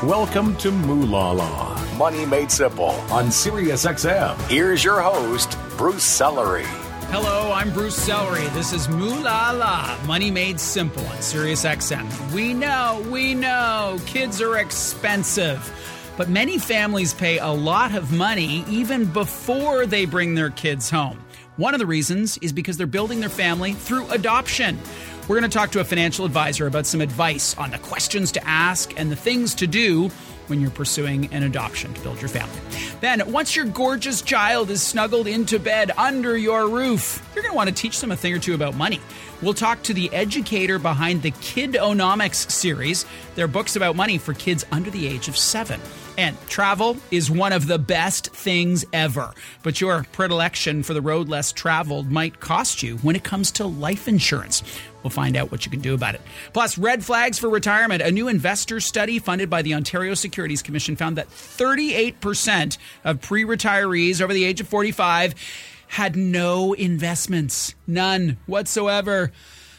Welcome to Moolah Law, Money Made Simple on SiriusXM. Here's your host, Bruce Sellery. Hello, I'm Bruce Sellery. This is Moolah La, Money Made Simple on SiriusXM. We know, kids are expensive. But many families pay a lot of money even before they bring their kids home. One of the reasons is because they're building their family through adoption. We're going to talk to a financial advisor about some advice on the questions to ask and the things to do when you're pursuing an adoption to build your family. Then, once your gorgeous child is snuggled into bed under your roof, you're going to want to teach them a thing or two about money. We'll talk to the educator behind the Kidonomics series. They're books about money for kids under the age of 7. And travel is one of the best things ever. But your predilection for the road less traveled might cost you when it comes to life insurance. We'll find out what you can do about it. Plus, red flags for retirement. A new investor study funded by the Ontario Securities Commission found that 38% of pre-retirees over the age of 45 had no investments. None whatsoever.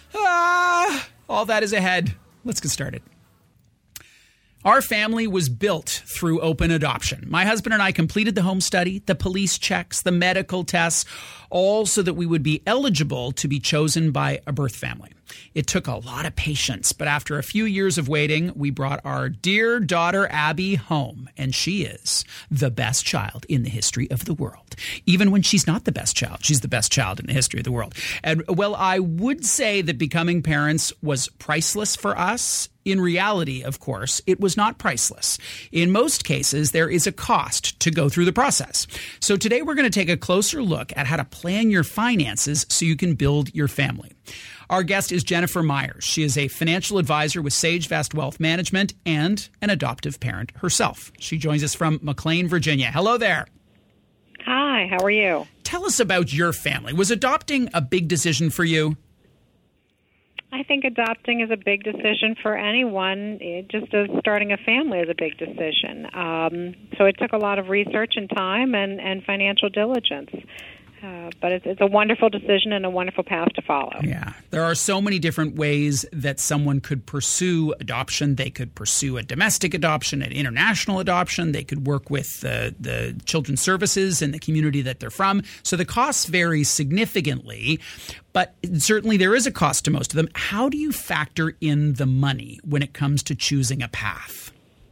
All that is ahead. Let's get started. Our family was built through open adoption. My husband and I completed the home study, the police checks, the medical tests, all so that we would be eligible to be chosen by a birth family. It took a lot of patience, but after a few years of waiting, we brought our dear daughter Abby home, and she is the best child in the history of the world. Even when she's not the best child, she's the best child in the history of the world. And well, I would say that becoming parents was priceless for us. In reality, of course, it was not priceless. In most cases, there is a cost to go through the process. So today we're going to take a closer look at how to plan your finances so you can build your family. Our guest is Jennifer Myers. She is a financial advisor with SageVest Wealth Management and an adoptive parent herself. She joins us from McLean, Virginia. Hello there. Hi, how are you? Tell us about your family. Was adopting a big decision for you? I think adopting is a big decision for anyone, just as starting a family is a big decision. So it took a lot of research and time and financial diligence. But it's a wonderful decision and a wonderful path to follow. Yeah. There are so many different ways that someone could pursue adoption. They could pursue a domestic adoption, an international adoption. They could work with the children's services in the community that they're from. So the costs vary significantly, but certainly there is a cost to most of them. How do you factor in the money when it comes to choosing a path?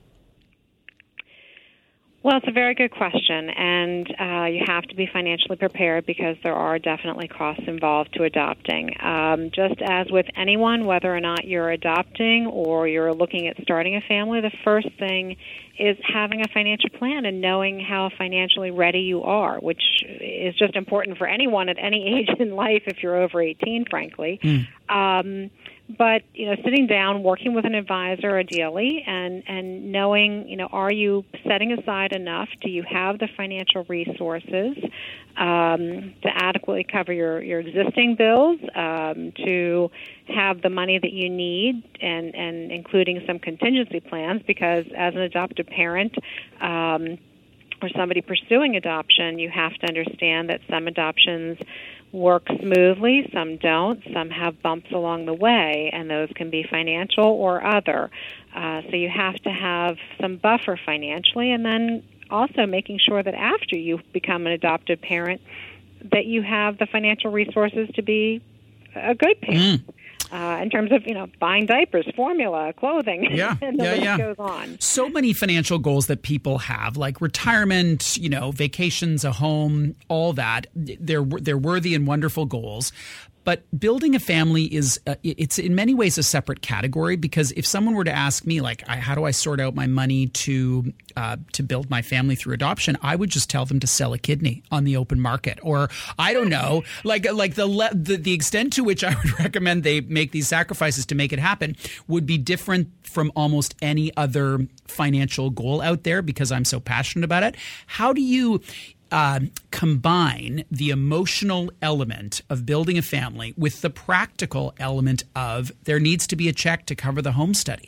Well, it's a very good question, and you have to be financially prepared because there are definitely costs involved to adopting. Just as with anyone, whether or not you're adopting or you're looking at starting a family, the first thing is having a financial plan and knowing how financially ready you are, which is just important for anyone at any age in life if you're over 18, frankly. But, sitting down, working with an advisor ideally, and knowing, are you setting aside enough? Do you have the financial resources to adequately cover your existing bills, to have the money that you need, and including some contingency plans? Because as an adoptive parent, or somebody pursuing adoption, you have to understand that some adoptions work smoothly, some don't, some have bumps along the way, and those can be financial or other. So you have to have some buffer financially, and then also making sure that after you become an adoptive parent, that you have the financial resources to be a good parent. In terms of, buying diapers, formula, clothing, and the list goes on. So many financial goals that people have, like retirement, vacations, a home, all that. They're worthy and wonderful goals. But building a family is it's in many ways a separate category, because if someone were to ask me, like, how do I sort out my money to build my family through adoption, I would just tell them to sell a kidney on the open market, or I don't know, like the extent to which I would recommend they make these sacrifices to make it happen would be different from almost any other financial goal out there, because I'm so passionate about it. How do you combine the emotional element of building a family with the practical element of there needs to be a check to cover the home study?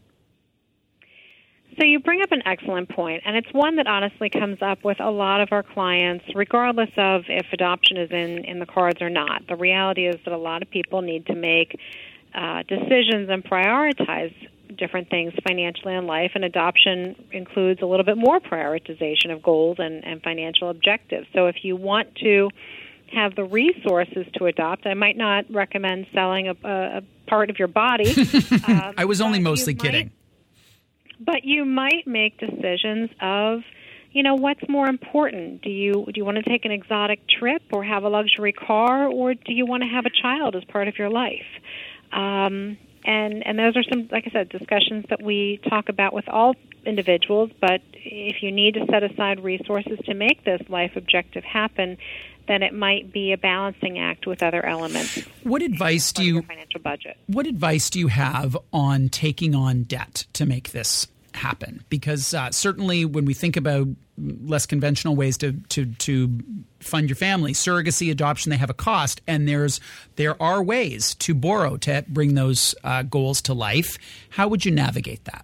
So you bring up an excellent point, and it's one that honestly comes up with a lot of our clients, regardless of if adoption is in the cards or not. The reality is that a lot of people need to make decisions and prioritize different things financially in life, and adoption includes a little bit more prioritization of goals and financial objectives. So if you want to have the resources to adopt, I might not recommend selling a part of your body. I was only mostly kidding. But you might make decisions of, what's more important? Do you want to take an exotic trip or have a luxury car, or do you want to have a child as part of your life? And those are some, like I said, discussions that we talk about with all individuals. But if you need to set aside resources to make this life objective happen, then it might be a balancing act with other elements. What advice do your financial budget? What advice do you have on taking on debt to make this happen? Because certainly when we think about less conventional ways to fund your family, surrogacy, adoption, they have a cost, and there are ways to borrow to bring those goals to life. How would you navigate that?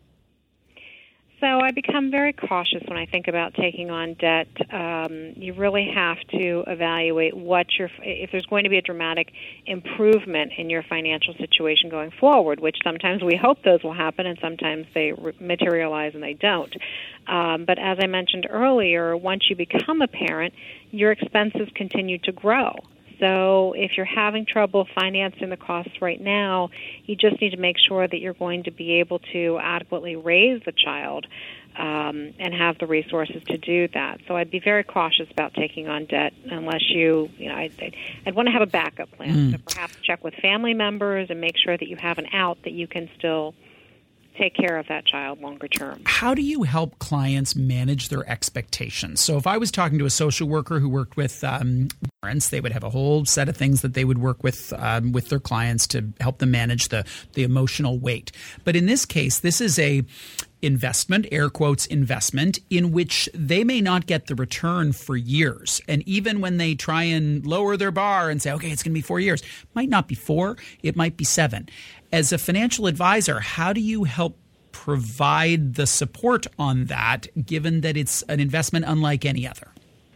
So I become very cautious when I think about taking on debt. You really have to evaluate if there's going to be a dramatic improvement in your financial situation going forward, which sometimes we hope those will happen and sometimes they materialize and they don't. But as I mentioned earlier, once you become a parent, your expenses continue to grow. So if you're having trouble financing the costs right now, you just need to make sure that you're going to be able to adequately raise the child and have the resources to do that. So I'd be very cautious about taking on debt unless I'd want to have a backup plan. So perhaps check with family members and make sure that you have an out that you can still take care of that child longer term. How do you help clients manage their expectations? So if I was talking to a social worker who worked with parents, they would have a whole set of things that they would work with their clients to help them manage the emotional weight. But in this case, this is a investment, air quotes investment, in which they may not get the return for years. And even when they try and lower their bar and say, okay, it's going to be 4 years, it might not be 4, it might be 7. As a financial advisor, how do you help provide the support on that, given that it's an investment unlike any other?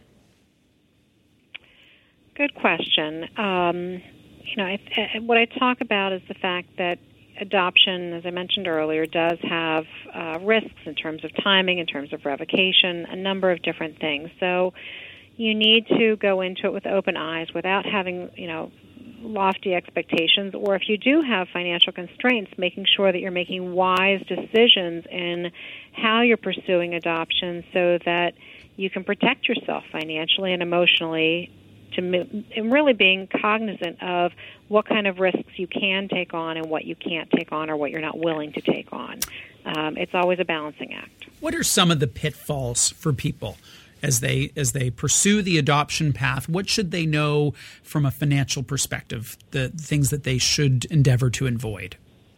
Good question. What I talk about is the fact that adoption, as I mentioned earlier, does have risks in terms of timing, in terms of revocation, a number of different things. So you need to go into it with open eyes without having, lofty expectations, or if you do have financial constraints, making sure that you're making wise decisions in how you're pursuing adoption so that you can protect yourself financially and emotionally, and really being cognizant of what kind of risks you can take on and what you can't take on or what you're not willing to take on. It's always a balancing act. What are some of the pitfalls for people as they pursue the adoption path? What should they know from a financial perspective, the things that they should endeavor to avoid?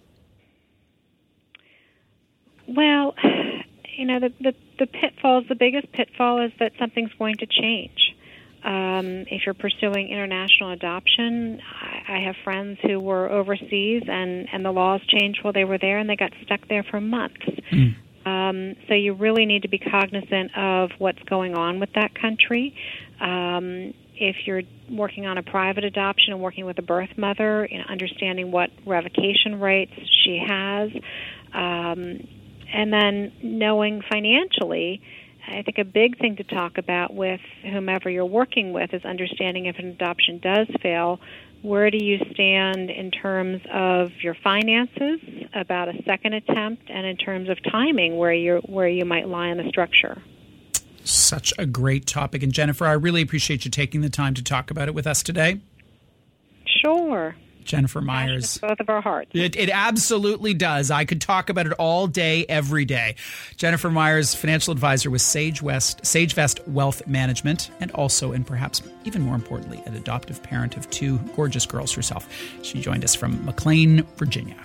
Well, the pitfalls, the biggest pitfall is that something's going to change. If you're pursuing international adoption, I have friends who were overseas and the laws changed while they were there and they got stuck there for months. So you really need to be cognizant of what's going on with that country. If you're working on a private adoption and working with a birth mother, understanding what revocation rights she has, and then knowing financially, I think a big thing to talk about with whomever you're working with is understanding if an adoption does fail, where do you stand in terms of your finances about a second attempt, and in terms of timing, where you might lie in the structure. Such a great topic. And Jennifer, I really appreciate you taking the time to talk about it with us today. Sure. Jennifer Myers. Both of our hearts. It absolutely does. I could talk about it all day, every day. Jennifer Myers, financial advisor with SageVest Wealth Management, and also, and perhaps even more importantly, an adoptive parent of 2 gorgeous girls herself. She joined us from McLean, Virginia.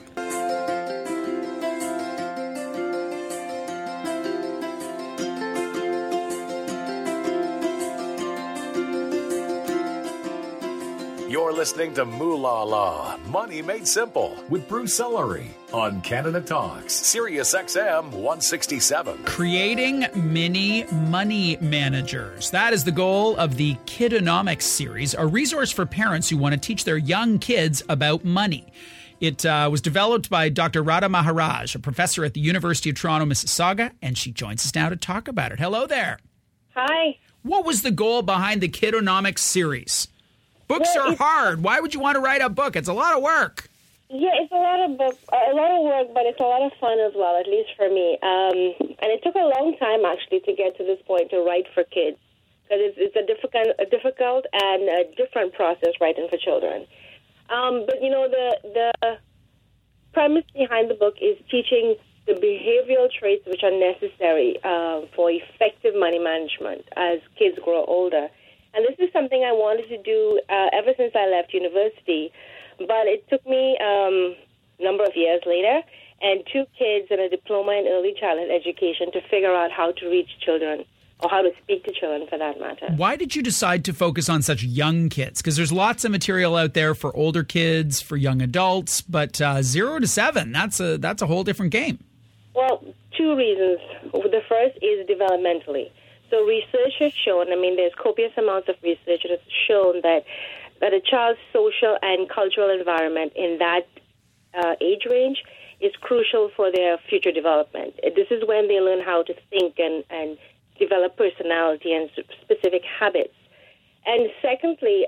You're listening to Moolah La, Money Made Simple, with Bruce Sellery on Canada Talks, Sirius XM 167. Creating mini money managers. That is the goal of the Kidonomics series, a resource for parents who want to teach their young kids about money. It was developed by Dr. Radha Maharaj, a professor at the University of Toronto, Mississauga, and she joins us now to talk about it. Hello there. Hi. What was the goal behind the Kiddonomics series? Books are hard. Why would you want to write a book? It's a lot of work. Yeah, it's a lot of work, but it's a lot of fun as well, at least for me. And it took a long time, actually, to get to this point to write for kids, because it's a difficult and a different process writing for children. But, you know, the premise behind the book is teaching the behavioral traits which are necessary for effective money management as kids grow older. And this is something I wanted to do ever since I left university. But it took me a number of years later and 2 kids and a diploma in early childhood education to figure out how to reach children, or how to speak to children for that matter. Why did you decide to focus on such young kids? Because there's lots of material out there for older kids, for young adults, but 0 to 7, that's a whole different game. Well, 2 reasons. The first is developmentally. So research has shown, there's copious amounts of research that has shown that a child's social and cultural environment in that age range is crucial for their future development. This is when they learn how to think and develop personality and specific habits. And secondly,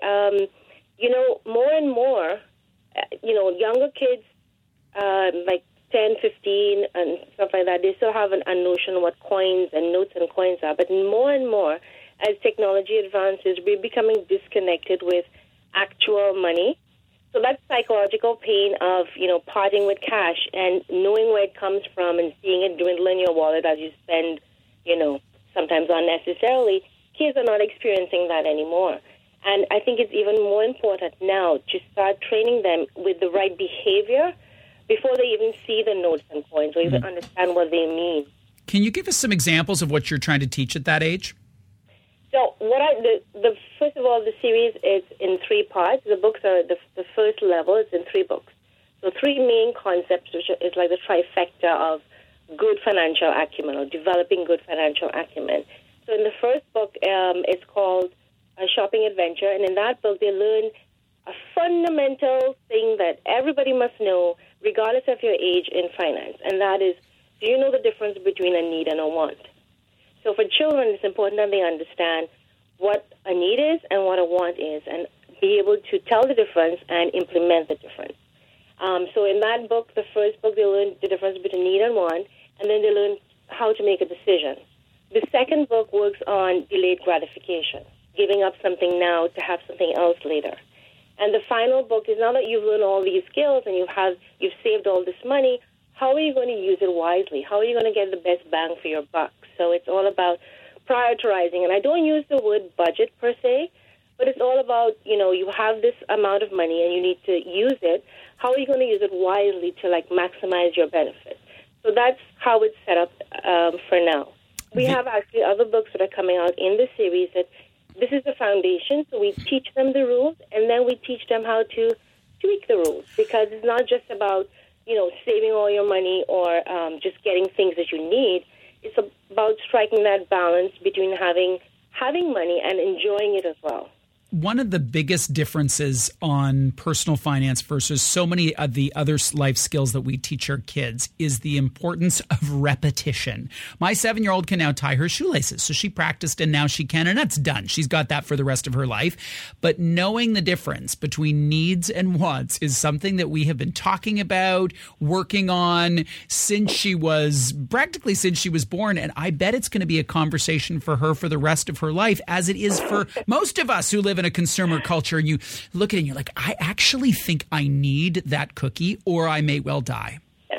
more and more, younger kids, like 10, 15, and stuff like that, they still have a notion of what coins and notes and coins are. But more and more, as technology advances, we're becoming disconnected with actual money. So that psychological pain of, parting with cash and knowing where it comes from and seeing it dwindle in your wallet as you spend, sometimes unnecessarily, kids are not experiencing that anymore. And I think it's even more important now to start training them with the right behavior before they even see the notes and coins or even understand what they mean. Can you give us some examples of what you're trying to teach at that age? So first of all, the series is in 3 parts. The books are the first level is in 3 books. So 3 main concepts, which is like the trifecta of good financial acumen or developing good financial acumen. So in the first book, it's called A Shopping Adventure, and in that book, they learn a fundamental thing that everybody must know, regardless of your age in finance, and that is, do you know the difference between a need and a want? So for children, it's important that they understand what a need is and what a want is, and be able to tell the difference and implement the difference. So in that book, the first book, they learn the difference between need and want, and then they learn how to make a decision. The second book works on delayed gratification, giving up something now to have something else later. And the final book is, now that you've learned all these skills and you've saved all this money, how are you going to use it wisely? How are you going to get the best bang for your buck? So it's all about prioritizing. And I don't use the word budget per se, but it's all about, you have this amount of money and you need to use it. How are you going to use it wisely to, maximize your benefit? So that's how it's set up for now. We have actually other books that are coming out in the series that this is the foundation. So we teach them the rules, and then we teach them how to tweak the rules, because it's not just about, saving all your money or just getting things that you need. It's about striking that balance between having money and enjoying it as well. One of the biggest differences on personal finance versus so many of the other life skills that we teach our kids is the importance of repetition. My 7-year-old can now tie her shoelaces, so she practiced and now she can, and that's done. She's got that for the rest of her life. But knowing the difference between needs and wants is something that we have been talking about, working on since she was born, and I bet it's going to be a conversation for her for the rest of her life, as it is for most of us who live in a consumer culture, and you look at it and you're like, I actually think I need that cookie or I may well die.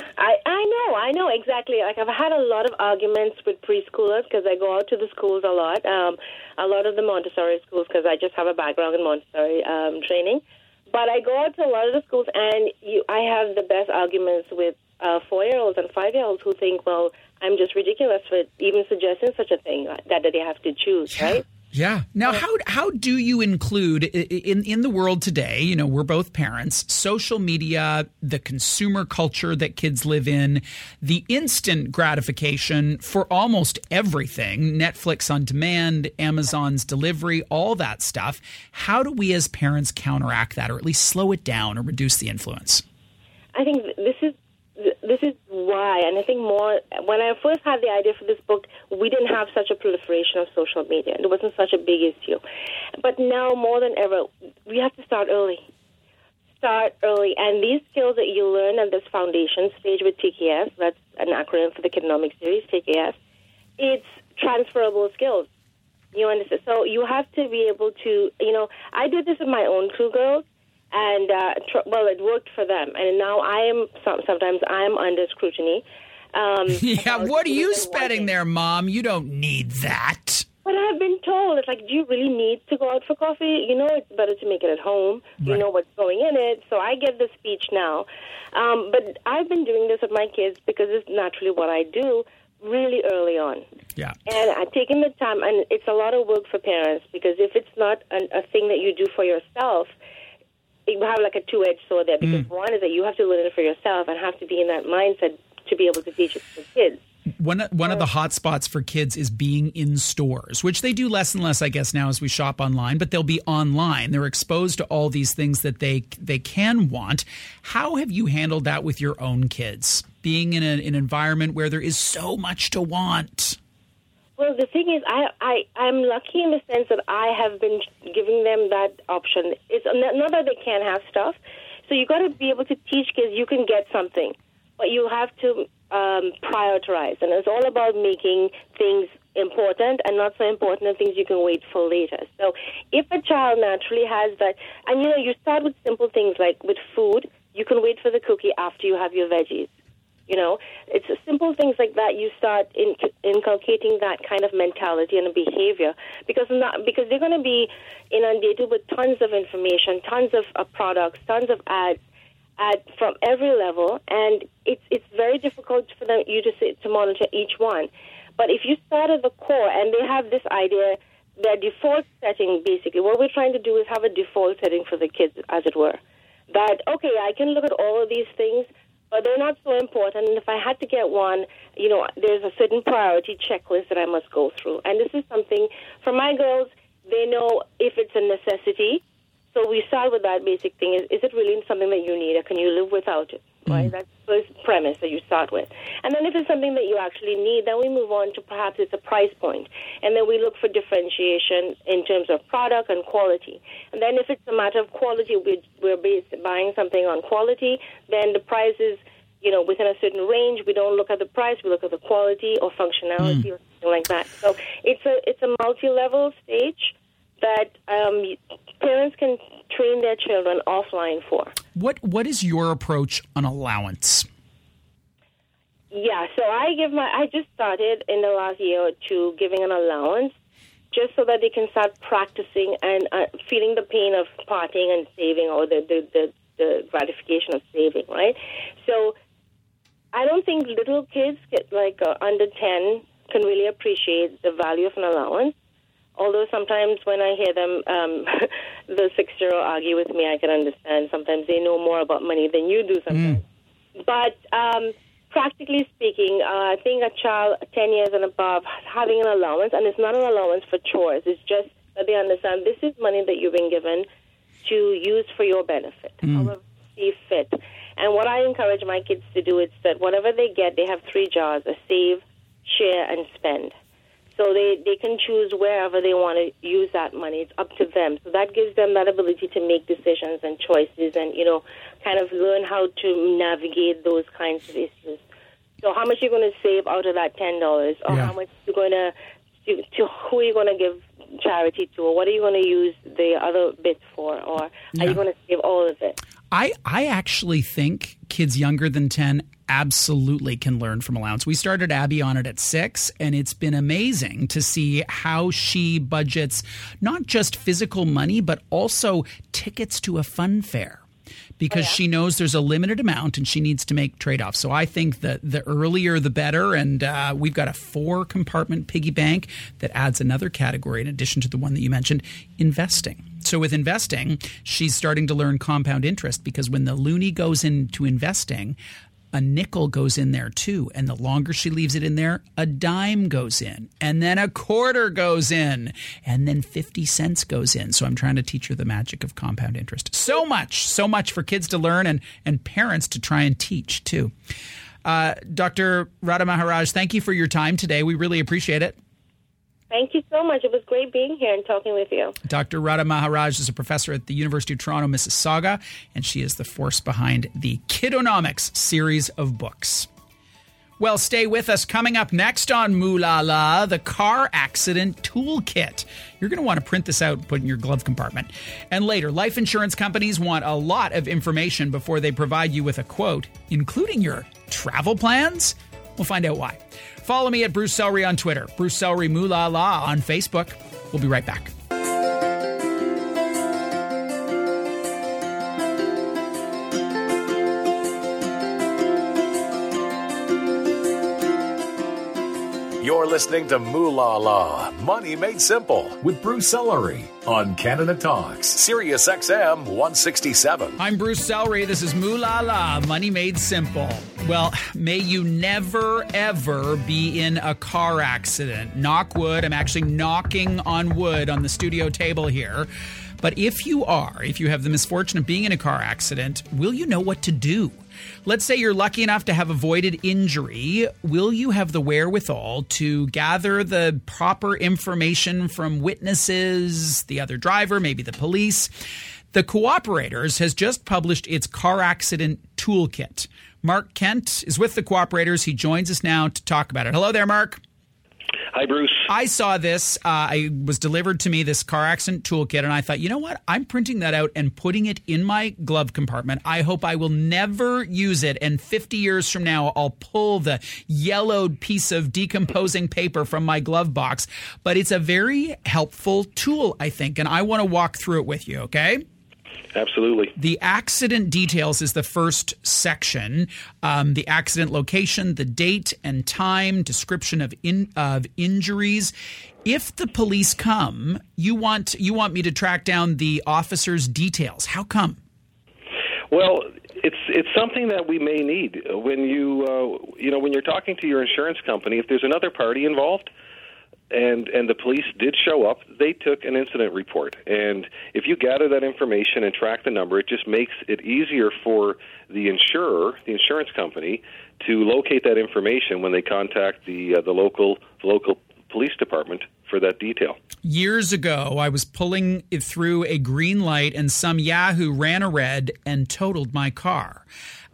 I know exactly. Like, I've had a lot of arguments with preschoolers because I go out to the schools a lot of the Montessori schools, because I just have a background in Montessori training. But I go out to a lot of the schools and I have the best arguments with 4-year-olds and 5-year-olds who think, well, I'm just ridiculous for even suggesting such a thing, that they have to choose, right? Yeah. Now, how do you include in the world today, we're both parents, social media, the consumer culture that kids live in, the instant gratification for almost everything, Netflix on demand, Amazon's delivery, all that stuff. How do we as parents counteract that, or at least slow it down or reduce the influence? I think this is why, and I think more, when I first had the idea for this book, we didn't have such a proliferation of social media. It wasn't such a big issue. But now, more than ever, we have to start early. And these skills that you learn at this foundation stage with TKS, that's an acronym for the Kidonomics series, TKS, it's transferable skills. You understand? So you have to be able to, I did this with my own two girls, and, it worked for them. And now sometimes I am under scrutiny. What are you spending there, Mom? You don't need that. But I've been told, it's like, do you really need to go out for coffee? It's better to make it at home. Right. You know what's going in it. So I get the speech now. But I've been doing this with my kids because it's naturally what I do really early on. Yeah. And I'm taking the time, and it's a lot of work for parents because if it's not a thing that you do for yourself, you have like a two-edged sword there because one is that you have to learn it for yourself and have to be in that mindset to be able to teach it to kids. One of the hot spots for kids is being in stores, which they do less and less, I guess, now as we shop online, but they'll be online. They're exposed to all these things that they can want. How have you handled that with your own kids, being in an environment where there is so much to want? Well, the thing is, I'm lucky in the sense that I have been giving them that option. It's not that they can't have stuff. So you got to be able to teach kids you can get something, but you have to prioritize. And it's all about making things important and not so important and things you can wait for later. So if a child naturally has that, and you start with simple things like with food, you can wait for the cookie after you have your veggies. It's simple things like that. You start inculcating that kind of mentality and a behavior because they're going to be inundated with tons of information, tons of products, tons of ads from every level, and it's very difficult for to monitor each one. But if you start at the core, and they have this idea, their default setting, basically, what we're trying to do is have a default setting for the kids, as it were. That, okay, I can look at all of these things, but they're not so important. And if I had to get one, there's a certain priority checklist that I must go through. And this is something, for my girls, they know if it's a necessity. So we start with that basic thing. Is it really something that you need, or can you live without it? Right? That's the first premise that you start with. And then if it's something that you actually need, then we move on to perhaps it's a price point. And then we look for differentiation in terms of product and quality. And then if it's a matter of quality, we're buying something on quality, then the price is, within a certain range. We don't look at the price, we look at the quality or functionality or something like that. So it's a multi-level stage that parents can train their children offline for. What is your approach on allowance? Yeah, so I just started in the last year or two giving an allowance just so that they can start practicing and feeling the pain of parting and saving, or the gratification of saving, right? So I don't think little kids under 10 can really appreciate the value of an allowance. Although sometimes when I hear them, the 6-year-old argue with me, I can understand. Sometimes they know more about money than you do sometimes. But practically speaking, I think a child 10 years and above having an allowance, and it's not an allowance for chores, it's just that they understand this is money that you've been given to use for your benefit, however you see fit. And what I encourage my kids to do is that whatever they get, they have 3 jars: a save, share, and spend. So they can choose wherever they want to use that money. It's up to them. So that gives them that ability to make decisions and choices and, kind of learn how to navigate those kinds of issues. So how much you're going to save out of that $10, or how much you're going to who are you going to give charity to, or what are you going to use the other bits for, or are you going to save all of it? I actually think kids younger than 10 absolutely can learn from allowance. We started Abby on it at 6, and it's been amazing to see how she budgets not just physical money, but also tickets to a fun fair. Because she knows there's a limited amount and she needs to make trade-offs. So I think that the earlier the better. And we've got a 4-compartment piggy bank that adds another category in addition to the one that you mentioned, investing. So with investing, she's starting to learn compound interest, because when the loonie goes into investing, a nickel goes in there too. And the longer she leaves it in there, a dime goes in. And then a quarter goes in. And then 50 cents goes in. So I'm trying to teach her the magic of compound interest. So much for kids to learn and parents to try and teach too. Dr. Radha Maharaj, thank you for your time today. We really appreciate it. Thank you so much. It was great being here and talking with you. Dr. Radha Maharaj is a professor at the University of Toronto, Mississauga, and she is the force behind the Kidonomics series of books. Well, stay with us. Coming up next on Moo La La, the car accident toolkit. You're going to want to print this out and put it in your glove compartment. And later, life insurance companies want a lot of information before they provide you with a quote, including your travel plans. We'll find out why. Follow me at Bruce Sellery on Twitter, Bruce Sellery Moo La La on Facebook. We'll be right back. You're listening to Moo La La, Money Made Simple, with Bruce Sellery on Canada Talks, Sirius XM 167. I'm Bruce Sellery. This is Moo La La, Money Made Simple. Well, may you never, ever be in a car accident. Knock wood. I'm actually knocking on wood on the studio table here. But if you have the misfortune of being in a car accident, will you know what to do? Let's say you're lucky enough to have avoided injury. Will you have the wherewithal to gather the proper information from witnesses, the other driver, maybe the police? The Cooperators has just published its car accident toolkit. Mark Kent is with the Cooperators. He joins us now to talk about it. Hello there, Mark. Hi, Bruce. I saw this. I was delivered to me, this car accident toolkit, and I thought, you know what? I'm printing that out and putting it in my glove compartment. I hope I will never use it, and 50 years from now, I'll pull the yellowed piece of decomposing paper from my glove box. But it's a very helpful tool, I think, and I want to walk through it with you, okay? Absolutely. The accident details is the first section. The accident location, the date and time, description of injuries. If the police come, you want me to track down the officer's details. How come? Well, it's something that we may need when when you're talking to your insurance company. If there's another party involved, and the police did show up, they took an incident report. And if you gather that information and track the number, it just makes it easier for the insurer, the insurance company, to locate that information when they contact the local police department for that detail. Years ago, I was pulling it through a green light and some yahoo ran a red and totaled my car.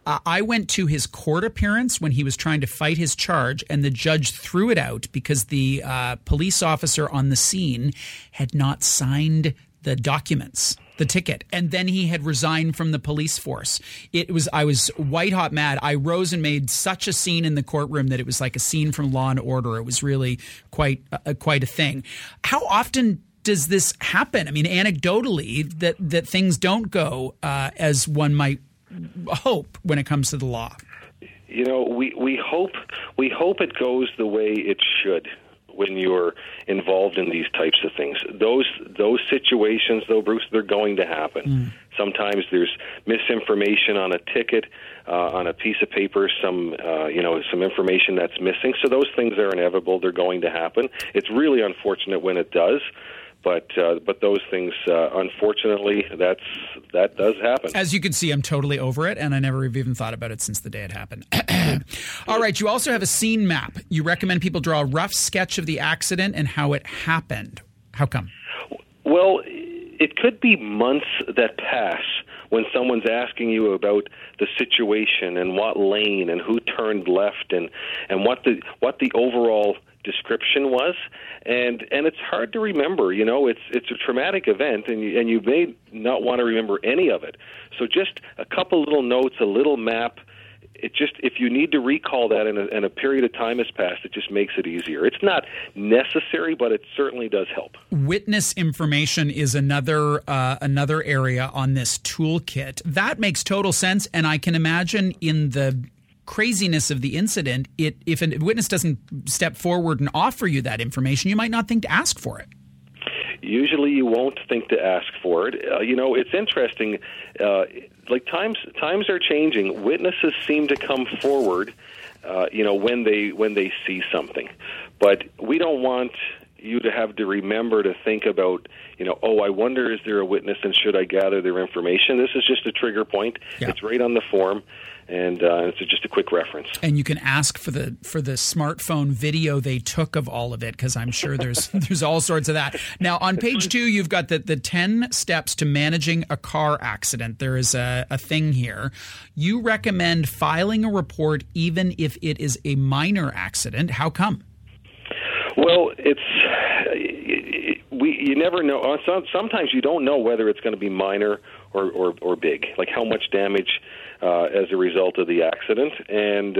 I went to his court appearance when he was trying to fight his charge, and the judge threw it out because the police officer on the scene had not signed the documents, the ticket, and then he had resigned from the police force. I was white hot mad. I rose and made such a scene in the courtroom that it was like a scene from Law and Order. It was really quite a thing. How often does this happen? I mean, anecdotally, that things don't go as one might hope when it comes to the law. You know, we hope it goes the way it should when you're involved in these types of things. Those situations, though, Bruce, they're going to happen. Sometimes there's misinformation on a ticket, on a piece of paper, some information that's missing. So those things are inevitable. They're going to happen. It's really unfortunate when it does. But those things, unfortunately, that does happen. As you can see, I'm totally over it, and I never have even thought about it since the day it happened. All right, you also have a scene map. You recommend people draw a rough sketch of the accident and how it happened. How come? Well, it could be months that pass when someone's asking you about the situation and what lane and who turned left and what the overall description was, and it's hard to remember. You know, it's a traumatic event, and you may not want to remember any of it. So just a couple little notes, a little map. It just, if you need to recall that and a period of time has passed, it just makes it easier. It's not necessary, but it certainly does help. Witness information is another area on this toolkit. That makes total sense, and I can imagine in the craziness of the incident, if a witness doesn't step forward and offer you that information, you might not think to ask for it. usually you won't think to ask for it. It's interesting. Like times are changing. Witnesses seem to come forward, when they see something, but we don't want you to have to remember to think about, I wonder, is there a witness and should I gather their information? This is just a trigger point. Yeah. It's right on the form, and it's just a quick reference. And you can ask for the smartphone video they took of all of it, because I'm sure there's all sorts of that. Now, on page 2, you've got the 10 steps to managing a car accident. There is a thing here. You recommend filing a report even if it is a minor accident. How come? Well, you never know. Sometimes you don't know whether it's going to be minor or big, like how much damage as a result of the accident. And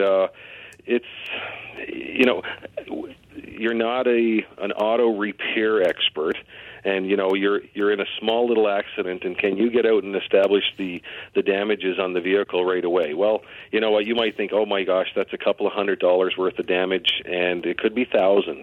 you're not an auto repair expert, and you're in a small little accident, and can you get out and establish the damages on the vehicle right away? Well, you know what, you might think, oh my gosh, that's a couple of $100 worth of damage, and it could be thousands.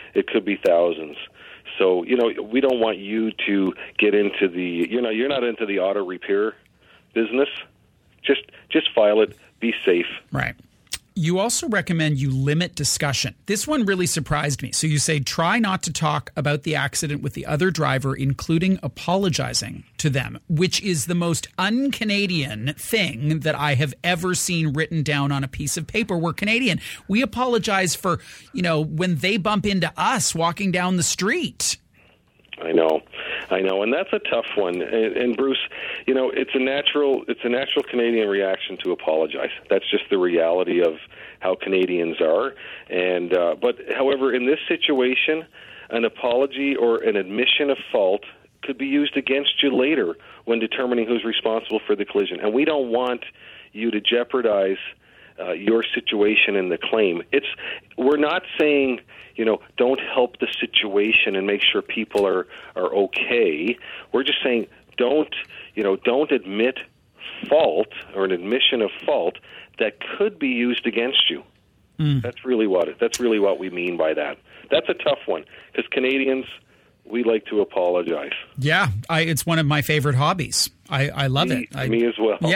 So, we don't want you to get into you're not into the auto repair business. Just file it, be safe. Right. You also recommend you limit discussion. This one really surprised me. So you say try not to talk about the accident with the other driver, including apologizing to them, which is the most un-Canadian thing that I have ever seen written down on a piece of paper. We're Canadian. We apologize for, when they bump into us walking down the street. I know, and that's a tough one. And Bruce, it's a natural Canadian reaction to apologize. That's just the reality of how Canadians are. And but however, in this situation, an apology or an admission of fault could be used against you later when determining who's responsible for the collision. And we don't want you to jeopardize your situation in the claim. We're not saying, don't help the situation and make sure people are okay. We're just saying don't admit fault or an admission of fault that could be used against you. That's really what we mean by that. That's a tough one because Canadians, we like to apologize. Yeah, it's one of my favorite hobbies. I love it. Me as well.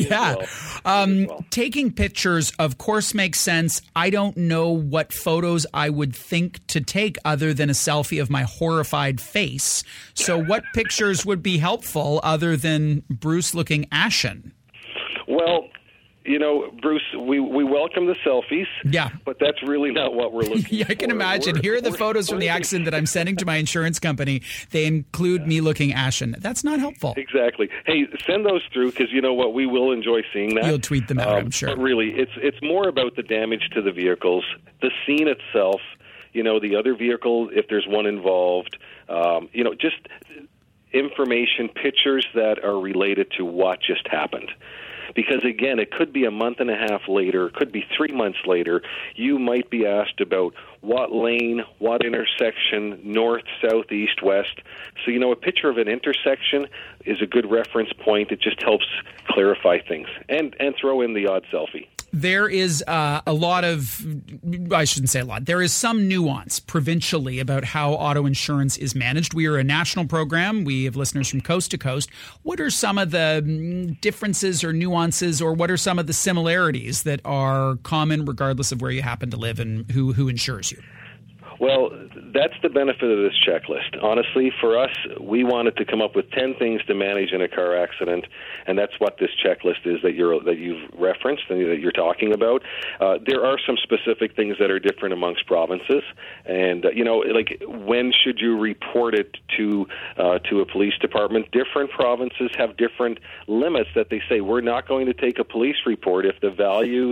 Yeah. Taking pictures, of course, makes sense. I don't know what photos I would think to take other than a selfie of my horrified face. So what pictures would be helpful other than Bruce looking ashen? Well, Bruce, we welcome the selfies. Yeah. But that's really not what we're looking for. Yeah, I can imagine. Here are the photos from the accident that I'm sending to my insurance company. They include me looking ashen. That's not helpful. Exactly. Hey, send those through because you know what? We will enjoy seeing that. You'll tweet them out, I'm sure. But really, it's more about the damage to the vehicles, the scene itself, the other vehicle, if there's one involved, just information, pictures that are related to what just happened. Because, again, it could be a month and a half later, it could be 3 months later. You might be asked about what lane, what intersection, north, south, east, west. So, a picture of an intersection is a good reference point. It just helps clarify things. And throw in the odd selfie. There is a lot of, I shouldn't say a lot, there is some nuance provincially about how auto insurance is managed. We are a national program. We have listeners from coast to coast. What are some of the differences or nuances, or what are some of the similarities that are common regardless of where you happen to live and who insures you? Well, that's the benefit of this checklist. Honestly, for us, we wanted to come up with 10 things to manage in a car accident, and that's what this checklist is that you've referenced and that you're talking about. There are some specific things that are different amongst provinces, and like when should you report it to a police department? Different provinces have different limits that they say we're not going to take a police report if the value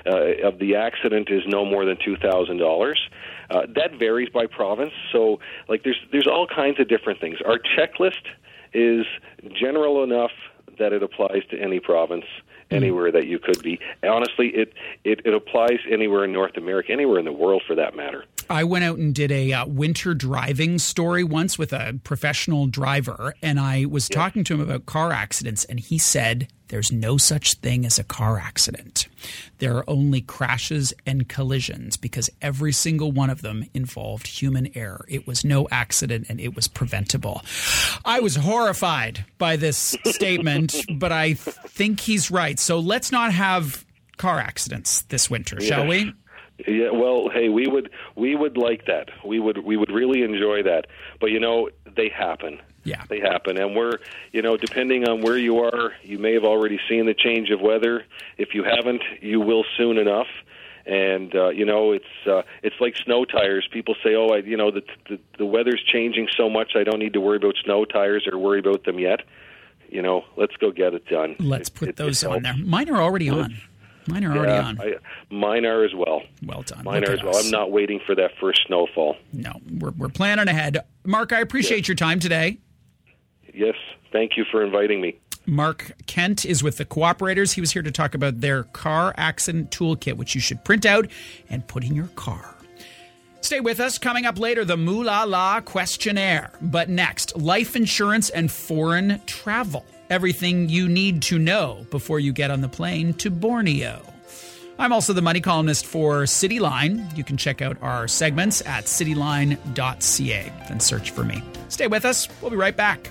of the accident is no more than $2,000. That varies by province, so there's all kinds of different things. Our checklist is general enough that it applies to any province, anywhere that you could be. Honestly, it applies anywhere in North America, anywhere in the world for that matter. I went out and did a winter driving story once with a professional driver, and I was talking to him about car accidents, and he said there's no such thing as a car accident. There are only crashes and collisions because every single one of them involved human error. It was no accident, and it was preventable. I was horrified by this statement, but I think he's right. So let's not have car accidents this winter, shall we? Yeah, well, hey, we would like that. We would really enjoy that. But they happen. Yeah, they happen, and we're depending on where you are, you may have already seen the change of weather. If you haven't, you will soon enough. And it's like snow tires. People say, the weather's changing so much, I don't need to worry about snow tires or worry about them yet. Let's go get it done. Let's put those on there. Mine are already on. Mine are already on. Mine are as well. Well done. Mine are as well. I'm not waiting for that first snowfall. No, we're planning ahead. Mark, I appreciate your time today. Yes, thank you for inviting me. Mark Kent is with the Cooperators. He was here to talk about their car accident toolkit, which you should print out and put in your car. Stay with us. Coming up later, the Moolah questionnaire. But next, life insurance and foreign travel. Everything you need to know before you get on the plane to Borneo. I'm also the money columnist for Cityline. You can check out our segments at cityline.ca. Then search for me. Stay with us. We'll be right back.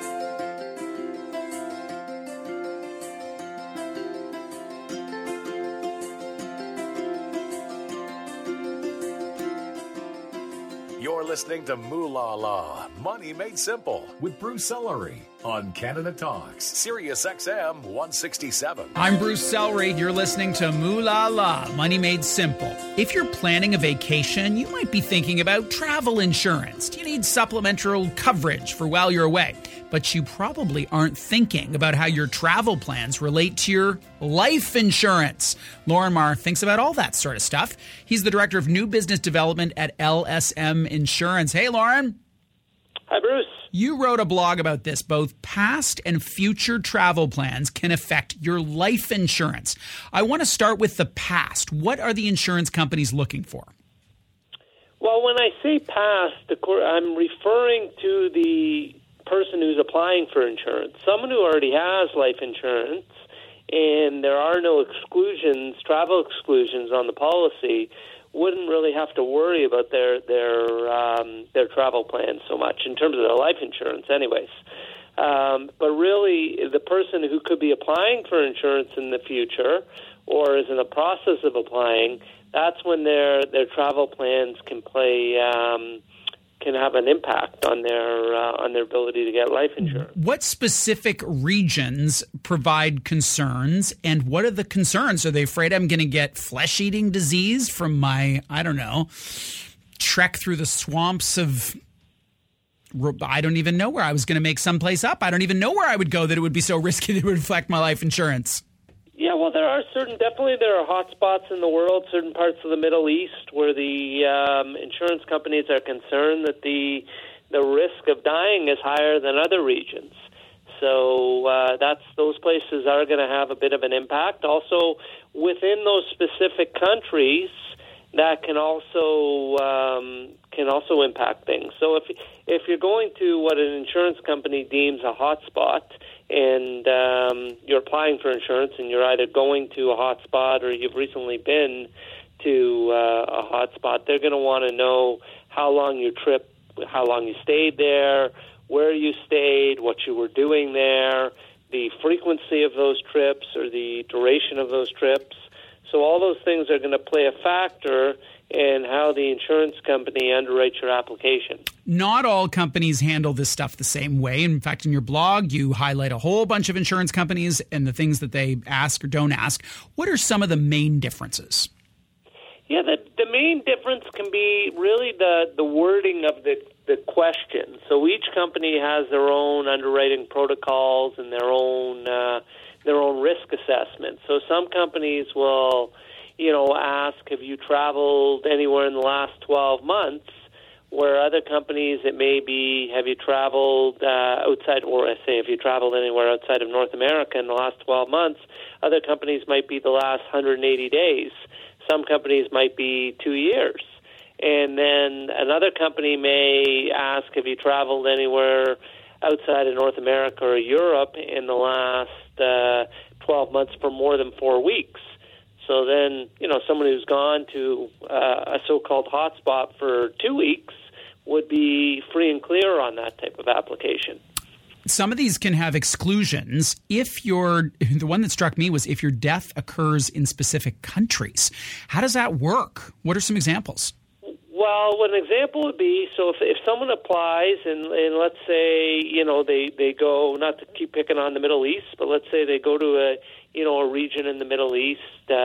You're listening to Moolah Money Made Simple with Bruce Sellery on Canada Talks, Sirius XM 167. I'm Bruce Sellery. You're listening to Moolah Money Made Simple. If you're planning a vacation, you might be thinking about travel insurance. Do you need supplemental coverage for while you're away? But you probably aren't thinking about how your travel plans relate to your life insurance. Lauren Marr thinks about all that sort of stuff. He's the Director of New Business Development at LSM Insurance. Hey, Lauren. Hi, Bruce. You wrote a blog about this. Both past and future travel plans can affect your life insurance. I want to start with the past. What are the insurance companies looking for? Well, when I say past, I'm referring to the person who's applying for insurance. Someone who already has life insurance and there are no exclusions, travel exclusions on the policy, wouldn't really have to worry about their travel plans so much in terms of their life insurance anyways. But really, the person who could be applying for insurance in the future or is in the process of applying, that's when their travel plans can have an impact on their ability to get life insurance. What specific regions provide concerns, and what are the concerns? Are they afraid I'm going to get flesh-eating disease from my, trek through the swamps of, I don't even know where I was going to make someplace up. I don't even know where I would go that it would be so risky that it would affect my life insurance. Yeah, well, there are hot spots in the world, certain parts of the Middle East where the insurance companies are concerned that the risk of dying is higher than other regions. So those places are going to have a bit of an impact. Also, within those specific countries, that can also impact things. So if you're going to what an insurance company deems a hot spot, and you're applying for insurance and you're either going to a hot spot or you've recently been to a hot spot, they're going to want to know how long you stayed there, where you stayed, what you were doing there, the frequency of those trips or the duration of those trips. So all those things are going to play a factor in how the insurance company underwrites your application. Not all companies handle this stuff the same way. In fact, in your blog, you highlight a whole bunch of insurance companies and the things that they ask or don't ask. What are some of the main differences? Yeah, the main difference can be really the wording of the question. So each company has their own underwriting protocols and their own risk assessment. So some companies will ask, have you traveled anywhere in the last 12 months? Where other companies, it may be, have you traveled outside, or say, have you traveled anywhere outside of North America in the last 12 months? Other companies might be the last 180 days. Some companies might be 2 years. And then another company may ask, have you traveled anywhere outside of North America or Europe in the last 12 months for more than 4 weeks? So then, someone who's gone to a so-called hotspot for 2 weeks would be free and clear on that type of application. Some of these can have exclusions. The one that struck me was if your death occurs in specific countries. How does that work? What are some examples? Well, an example would be, so if someone applies and let's say, they go, not to keep picking on the Middle East, but let's say they go to a region in the Middle East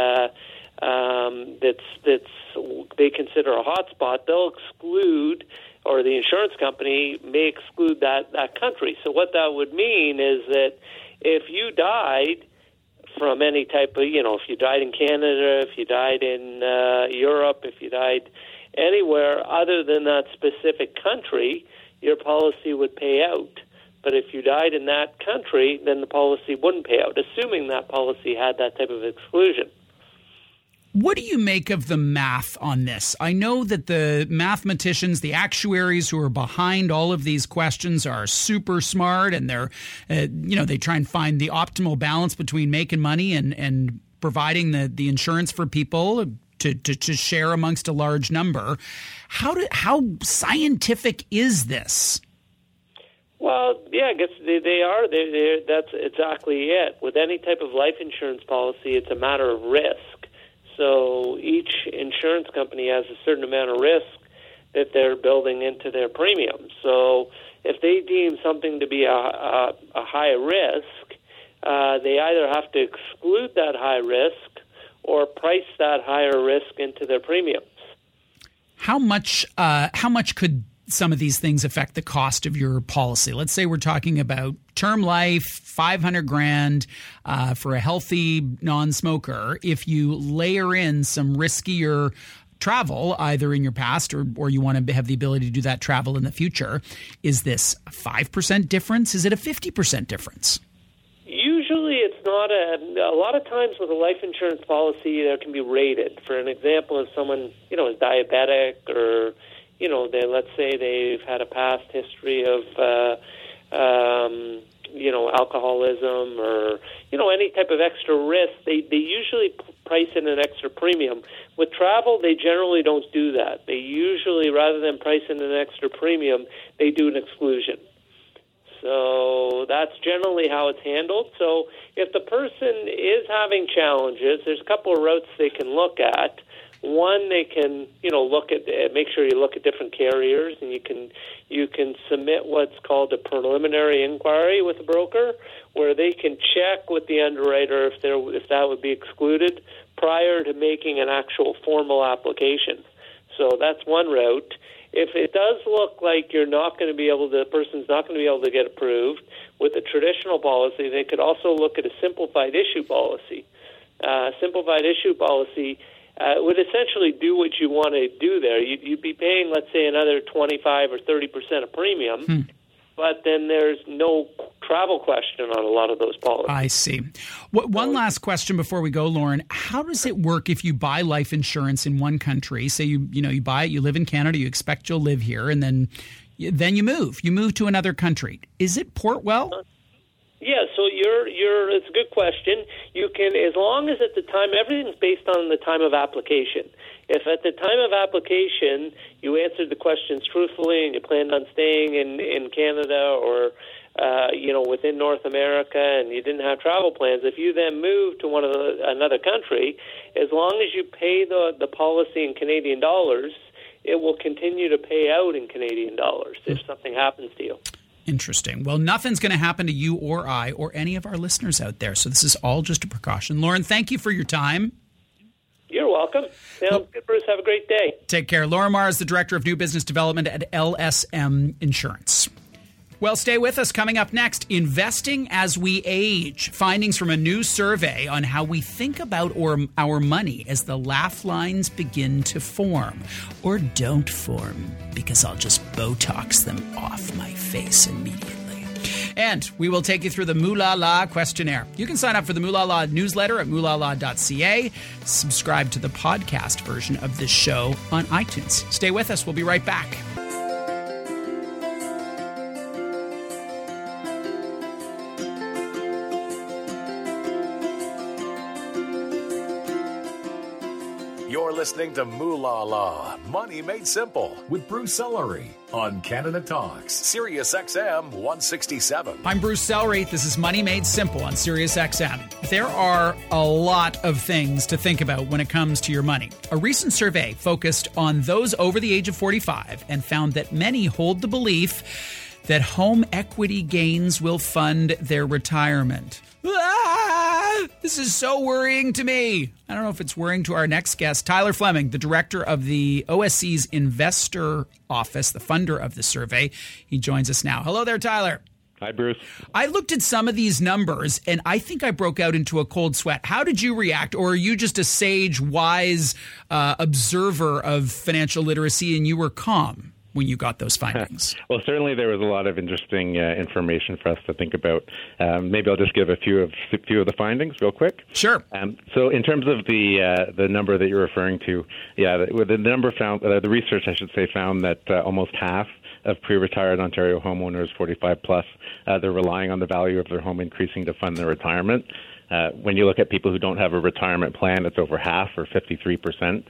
that's they consider a hotspot, they'll exclude, or the insurance company may exclude that country. So what that would mean is that if you died from any type of, if you died in Canada, if you died in Europe, if you died anywhere other than that specific country, your policy would pay out. But if you died in that country, then the policy wouldn't pay out, assuming that policy had that type of exclusion. What do you make of the math on this? I know that the mathematicians, the actuaries who are behind all of these questions are super smart, and they're, they try and find the optimal balance between making money and providing the insurance for people to share amongst a large number. How scientific is this? Well, yeah, I guess they are. That's exactly it. With any type of life insurance policy, it's a matter of risk. So each insurance company has a certain amount of risk that they're building into their premium. So if they deem something to be a high risk, they either have to exclude that high risk or price that higher risk into their premiums. How much could some of these things affect the cost of your policy? Let's say we're talking about term life, $500,000 for a healthy non-smoker. If you layer in some riskier travel, either in your past or you want to have the ability to do that travel in the future, is this a 5% difference? Is it a 50% difference? Usually it's not. A lot of times with a life insurance policy, there can be rated. For an example, if someone, is diabetic or let's say they've had a past history of, alcoholism or, any type of extra risk, they usually price in an extra premium. With travel, they generally don't do that. They usually, rather than price in an extra premium, they do an exclusion. So that's generally how it's handled. So if the person is having challenges, there's a couple of routes they can look at. One, they can, make sure you look at different carriers, and you can submit what's called a preliminary inquiry with a broker, where they can check with the underwriter if that would be excluded prior to making an actual formal application. So that's one route. If it does look like the person's not going to be able to get approved with a traditional policy, they could also look at a simplified issue policy. Simplified issue policy would essentially do what you want to do there. You'd be paying, let's say, another 25 or 30% of premium, but then there's no travel question on a lot of those policies. I see. One last question before we go, Lauren. How does it work if you buy life insurance in one country? Say you buy it, you live in Canada, you expect you'll live here, and then you move. You move to another country. Is it port well? Yeah, so it's a good question. You can, as long as at the time, everything's based on the time of application. If at the time of application you answered the questions truthfully and you planned on staying in Canada or within North America and you didn't have travel plans, if you then move to another country, as long as you pay the policy in Canadian dollars, it will continue to pay out in Canadian dollars if something happens to you. Interesting. Well, nothing's going to happen to you or I or any of our listeners out there. So this is all just a precaution. Lauren, thank you for your time. You're welcome. Sounds good, Bruce. Have a great day. Take care. Lauren Marr is the Director of New Business Development at LSM Insurance. Well, stay with us. Coming up next, investing as we age. Findings from a new survey on how we think about our money as the laugh lines begin to form. Or don't form, because I'll just Botox them off my face immediately. And we will take you through the Moolah Law questionnaire. You can sign up for the Moolah Law newsletter at moolahlaw.ca. Subscribe to the podcast version of this show on iTunes. Stay with us. We'll be right back. You're listening to Moolah Law, Money Made Simple, with Bruce Sellery on Canada Talks, Sirius XM 167. I'm Bruce Sellery. This is Money Made Simple on Sirius XM. There are a lot of things to think about when it comes to your money. A recent survey focused on those over the age of 45 and found that many hold the belief that home equity gains will fund their retirement. This is so worrying to me. I don't know if it's worrying to our next guest, Tyler Fleming, the director of the OSC's Investor Office, the funder of the survey. He joins us now. Hello there, Tyler. Hi, Bruce. I looked at some of these numbers, and I think I broke out into a cold sweat. How did you react? Or are you just a sage, wise observer of financial literacy, and you were calm when you got those findings? Well, certainly there was a lot of interesting information for us to think about. Maybe I'll just give a few of the findings real quick. Sure. So in terms of the number that you're referring to, the number found, the research, I should say, found that almost half of pre-retired Ontario homeowners, 45 plus, they're relying on the value of their home increasing to fund their retirement. When you look at people who don't have a retirement plan, it's over half, or 53%.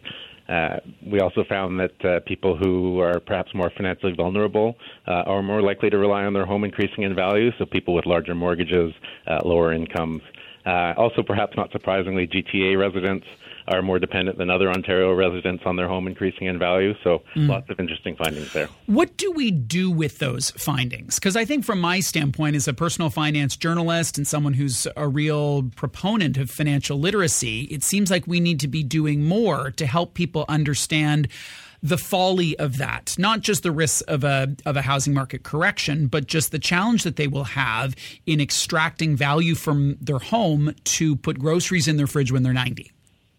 We also found that people who are perhaps more financially vulnerable are more likely to rely on their home increasing in value, so people with larger mortgages, lower incomes. Also, perhaps not surprisingly, GTA residents are more dependent than other Ontario residents on their home increasing in value. So lots of interesting findings there. What do we do with those findings? Because I think from my standpoint as a personal finance journalist and someone who's a real proponent of financial literacy, it seems like we need to be doing more to help people understand the folly of that, not just the risks of a housing market correction, but just the challenge that they will have in extracting value from their home to put groceries in their fridge when they're 90.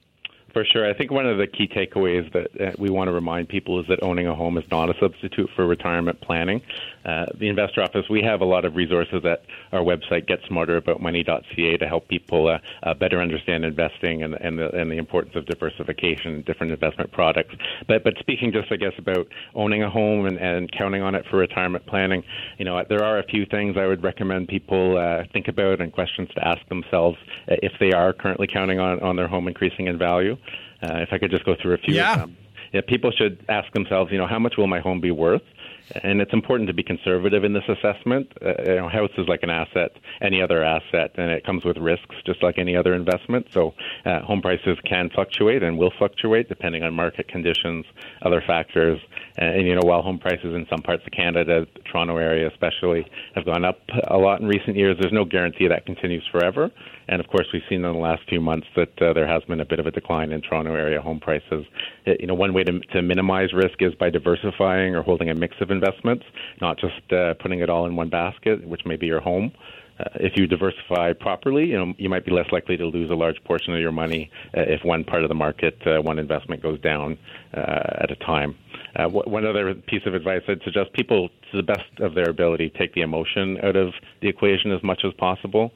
For sure. I think one of the key takeaways that we want to remind people is that owning a home is not a substitute for retirement planning. The Investor Office, we have a lot of resources at our website, GetSmarterAboutMoney.ca, to help people better understand investing and the importance of diversification and different investment products. But speaking just, I guess, about owning a home and counting on it for retirement planning, there are a few things I would recommend people think about and questions to ask themselves if they are currently counting on their home increasing in value. If I could just go through a few of them. People should ask themselves, how much will my home be worth? And it's important to be conservative in this assessment. House is like an asset, any other asset, and it comes with risks just like any other investment. So home prices can fluctuate and will fluctuate depending on market conditions, other factors. And while home prices in some parts of Canada, the Toronto area especially, have gone up a lot in recent years, there's no guarantee that continues forever. And, of course, we've seen in the last few months that there has been a bit of a decline in Toronto area home prices. One way to minimize risk is by diversifying or holding a mix of investments, not just putting it all in one basket, which may be your home. If you diversify properly, you might be less likely to lose a large portion of your money if one part of the market, one investment goes down at a time. One other piece of advice I'd suggest people, to the best of their ability, take the emotion out of the equation as much as possible.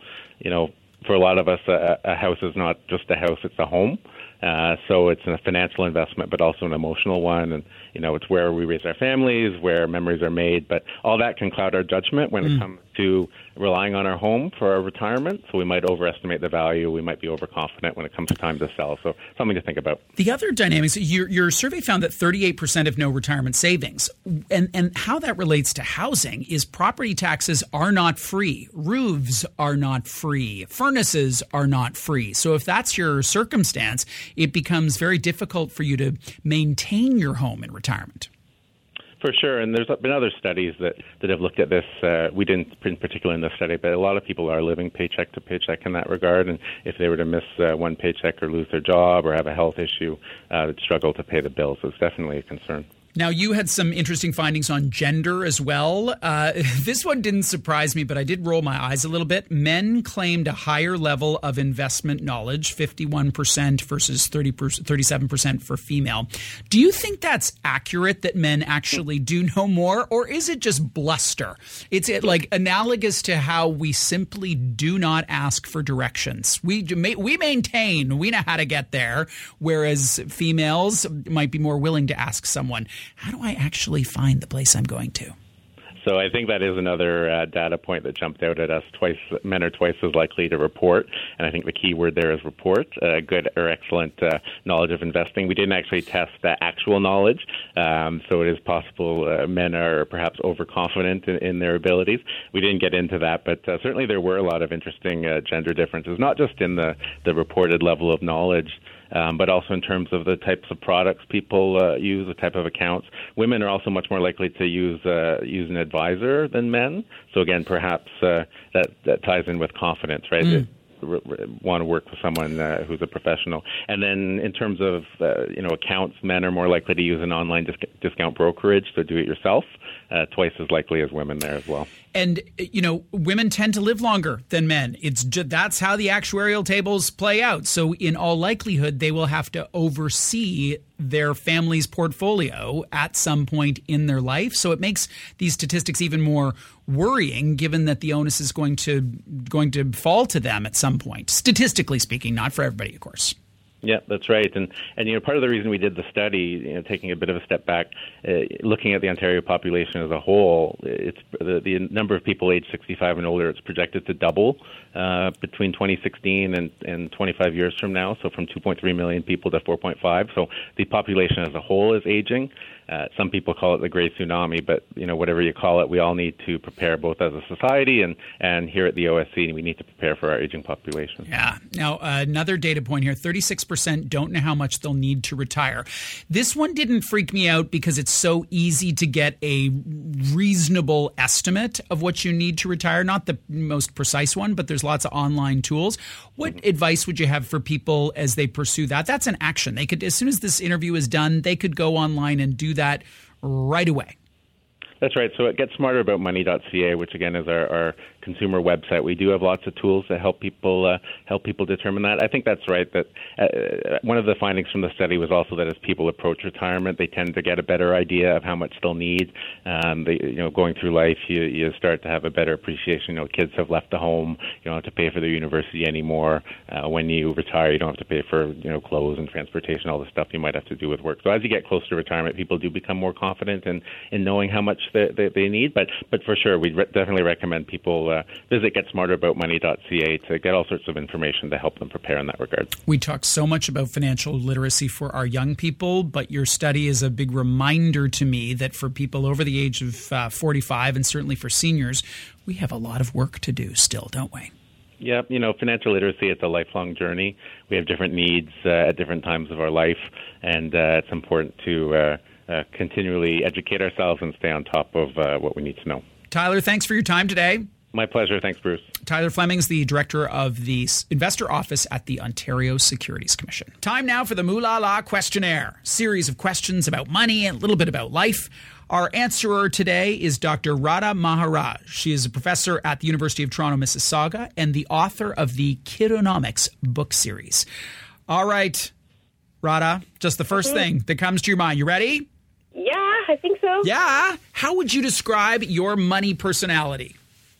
For a lot of us, a house is not just a house, it's a home. So it's a financial investment, but also an emotional one. And, it's where we raise our families, where memories are made. But all that can cloud our judgment when it comes to relying on our home for our retirement. So we might overestimate the value. We might be overconfident when it comes time to sell. So something to think about. The other dynamics, your survey found that 38% have no retirement savings. And how that relates to housing is property taxes are not free. Roofs are not free. Furnaces are not free. So if that's your circumstance, it becomes very difficult for you to maintain your home in retirement. For sure, and there's been other studies that have looked at this. We didn't in particular in this study, but a lot of people are living paycheck to paycheck in that regard, and if they were to miss one paycheck or lose their job or have a health issue, they'd struggle to pay the bills. So it's definitely a concern. Now, you had some interesting findings on gender as well. This one didn't surprise me, but I did roll my eyes a little bit. Men claimed a higher level of investment knowledge, 51% versus 37% for female. Do you think that's accurate, that men actually do know more, or is it just bluster? It's like analogous to how we simply do not ask for directions. We maintain, we know how to get there, whereas females might be more willing to ask someone, how do I actually find the place I'm going to? So I think that is another data point that jumped out at us. Men are twice as likely to report, and I think the key word there is report, good or excellent knowledge of investing. We didn't actually test actual knowledge, so it is possible men are perhaps overconfident in their abilities. We didn't get into that, but certainly there were a lot of interesting gender differences, not just in the reported level of knowledge, but also in terms of the types of products people use, the type of accounts. Women are also much more likely to use an advisor than men. So again, perhaps that ties in with confidence, right? Want to work with someone who's a professional. And then in terms of accounts, men are more likely to use an online discount brokerage, so do it yourself, twice as likely as women there as well. And, women tend to live longer than men. That's how the actuarial tables play out. So in all likelihood, they will have to oversee their family's portfolio at some point in their life. So it makes these statistics even more worrying, given that the onus is going to fall to them at some point, statistically speaking, not for everybody, of course. Yeah, that's right. And part of the reason we did the study, taking a bit of a step back, looking at the Ontario population as a whole, it's the number of people aged 65 and older, it's projected to double between 2016 and 25 years from now, so from 2.3 million people to 4.5. So the population as a whole is aging. Some people call it the gray tsunami, but whatever you call it, we all need to prepare both as a society and here at the OSC, we need to prepare for our aging population. Yeah. Now, another data point here, 36% don't know how much they'll need to retire. This one didn't freak me out because it's so easy to get a reasonable estimate of what you need to retire. Not the most precise one, but there's lots of online tools. What advice would you have for people as they pursue that? That's an action. They could, as soon as this interview is done, they could go online and do that right away. That's right. So at GetSmarterAboutMoney.ca, which again is our consumer website, we do have lots of tools to help people determine that. I think that's right. That one of the findings from the study was also that as people approach retirement, they tend to get a better idea of how much they'll need. Going through life, you start to have a better appreciation. Kids have left the home. You don't have to pay for their university anymore. When you retire, you don't have to pay for clothes and transportation, all the stuff you might have to do with work. So as you get close to retirement, people do become more confident in knowing how much they need. But for sure, we definitely recommend people visit GetSmarterAboutMoney.ca to get all sorts of information to help them prepare in that regard. We talk so much about financial literacy for our young people, but your study is a big reminder to me that for people over the age of 45, and certainly for seniors, we have a lot of work to do still, don't we? Yeah, financial literacy, it's a lifelong journey. We have different needs at different times of our life, and it's important to continually educate ourselves and stay on top of what we need to know. Tyler, thanks for your time today. My pleasure. Thanks, Bruce. Tyler Fleming is the director of the investor office at the Ontario Securities Commission. Time now for the Moolah La Questionnaire, series of questions about money and a little bit about life. Our answerer today is Dr. Radha Maharaj. She is a professor at the University of Toronto, Mississauga, and the author of the Kiddonomics book series. All right, Radha, just the first thing that comes to your mind. You ready? Yeah, I think so. Yeah? How would you describe your money personality?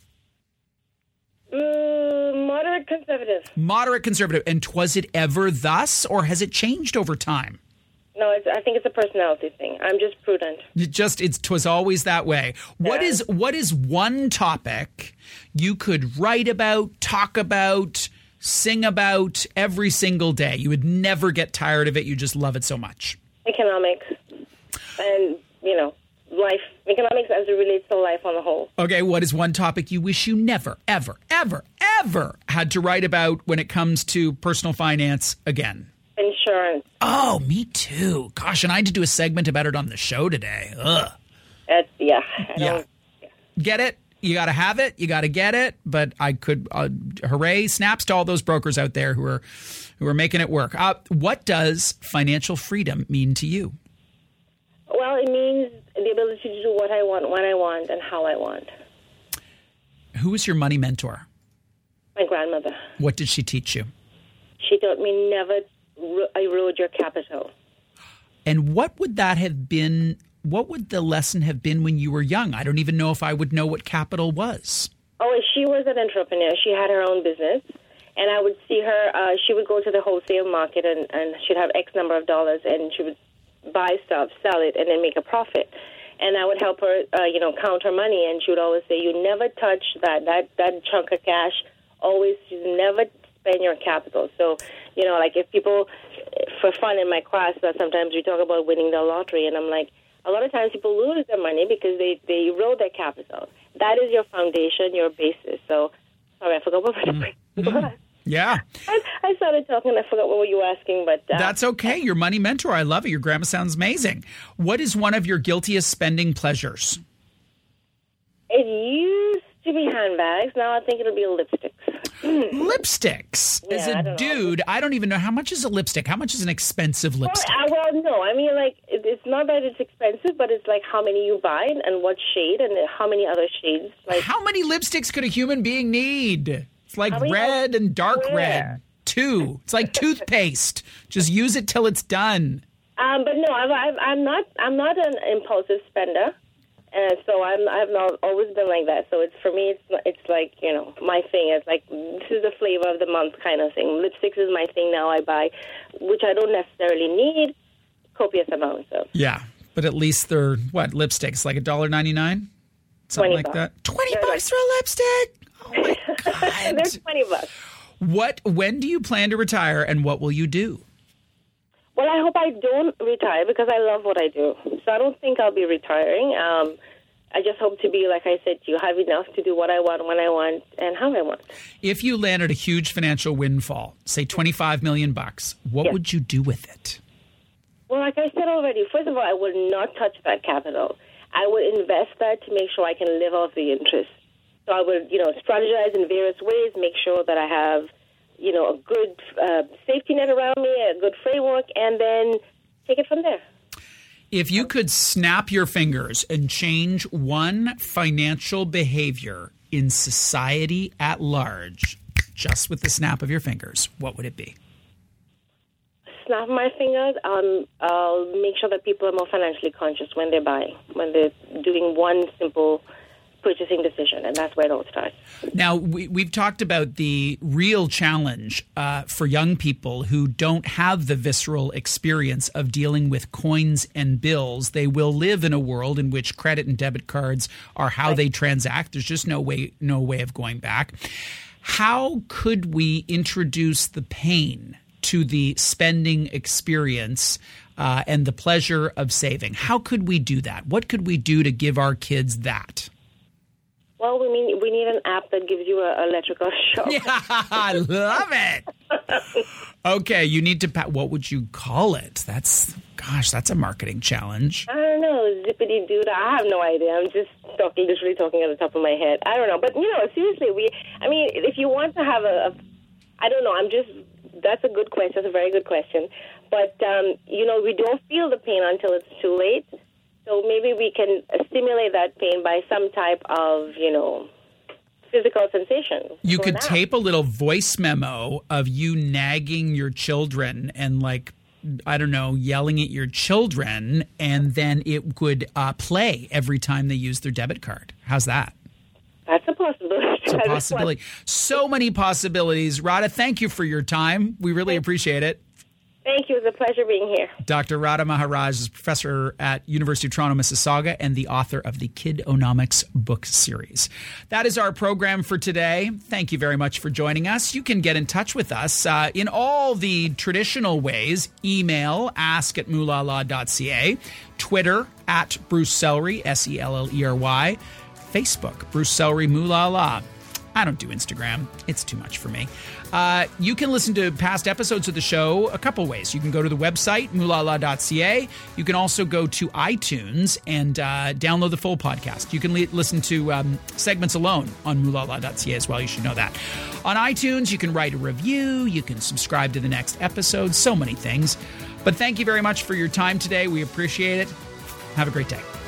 Moderate conservative. Moderate conservative. And was it ever thus, or has it changed over time? No, I think it's a personality thing. I'm just prudent. Twas always that way. Yeah. What is one topic you could write about, talk about, sing about every single day? You would never get tired of it. You just love it so much. Economics. And, life. Economics as it relates to life on the whole. Okay, what is one topic you wish you never, ever, ever, ever had to write about when it comes to personal finance again? Insurance. Oh, me too. Gosh, and I had to do a segment about it on the show today. Ugh. Yeah. Get it? You got to have it. You got to get it. But I could, hooray, snaps to all those brokers out there who are making it work. What does financial freedom mean to you? Well, it means what I want, when I want, and how I want. Who was your money mentor? My grandmother. What did she teach you? She taught me never erode your capital. And what would that have been? What would the lesson have been when you were young? I don't even know if I would know what capital was. Oh, she was an entrepreneur. She had her own business. And I would see her, she would go to the wholesale market and she'd have X number of dollars and she would buy stuff, sell it, and then make a profit. And I would help her, count her money. And she would always say, you never touch that chunk of cash. Always, you never spend your capital. So, like if people, for fun in my class, sometimes we talk about winning the lottery. And I'm like, a lot of times people lose their money because they erode their capital. That is your foundation, your basis. So, sorry, I forgot what was. Yeah. I started talking. I forgot what you were asking, but... That's okay. Your money mentor. I love it. Your grandma sounds amazing. What is one of your guiltiest spending pleasures? It used to be handbags. Now I think it'll be lipsticks. Lipsticks. Yeah, As a dude, I don't even know. How much is a lipstick? How much is an expensive lipstick? Well, no. I mean, like, it's not that it's expensive, but it's like how many you buy and what shade and how many other shades. Like, how many lipsticks could a human being need? It's like red and dark red. 2. It's like toothpaste. Just use it till it's done. But no, I'm not an impulsive spender. So I've not always been like that. So it's for me, it's like, my thing. It's like, this is the flavor of the month kind of thing. Lipsticks is my thing now. I buy, which I don't necessarily need, copious amounts of. Yeah, but at least they're, lipsticks? Like $1.99? Something like that? $20 for a lipstick? Oh, my God. They're $20. When do you plan to retire, and what will you do? Well, I hope I don't retire because I love what I do. So I don't think I'll be retiring. I just hope to be, like I said to you, have enough to do what I want, when I want, and how I want. If you landed a huge financial windfall, say $25 million, what would you do with it? Well, like I said already, first of all, I would not touch that capital. I would invest that to make sure I can live off the interest. So I would, strategize in various ways, make sure that I have, a good safety net around me, a good framework, and then take it from there. If you could snap your fingers and change one financial behavior in society at large, just with the snap of your fingers, what would it be? Snap my fingers. I'll make sure that people are more financially conscious when they're buying, when they're doing one simple purchasing decision, and that's where it all starts. Now, we've talked about the real challenge for young people who don't have the visceral experience of dealing with coins and bills. They will live in a world in which credit and debit cards are how they transact. There's just no way of going back. How could we introduce the pain to the spending experience and the pleasure of saving? How could we do that? What could we do to give our kids that? Well, we need an app that gives you an electrical shock. Yeah, I love it. Okay, you need to. What would you call it? That's a marketing challenge. I don't know, zippity doo. I have no idea. I'm just literally talking at the top of my head. I don't know, but seriously, if you want to have I don't know. That's a good question. That's a very good question. But we don't feel the pain until it's too late. So maybe we can stimulate that pain by some type of, physical sensation. You could tape a little voice memo of you nagging your children and yelling at your children, and then it would play every time they use their debit card. How's that? That's a possibility. It's a possibility. So many possibilities. Radha, thank you for your time. We really appreciate it. Thank you. It was a pleasure being here. Dr. Radha Maharaj is professor at University of Toronto, Mississauga, and the author of the Kidonomics book series. That is our program for today. Thank you very much for joining us. You can get in touch with us in all the traditional ways. Email ask@moolala.ca, Twitter @BruceCelery, SELLERY, Facebook, Bruce Celery Moolala. I don't do Instagram. It's too much for me. You can listen to past episodes of the show a couple ways. You can go to the website, moolala.ca. You can also go to iTunes and download the full podcast. You can listen to segments alone on moolala.ca as well. You should know that. On iTunes, you can write a review. You can subscribe to the next episode. So many things. But thank you very much for your time today. We appreciate it. Have a great day.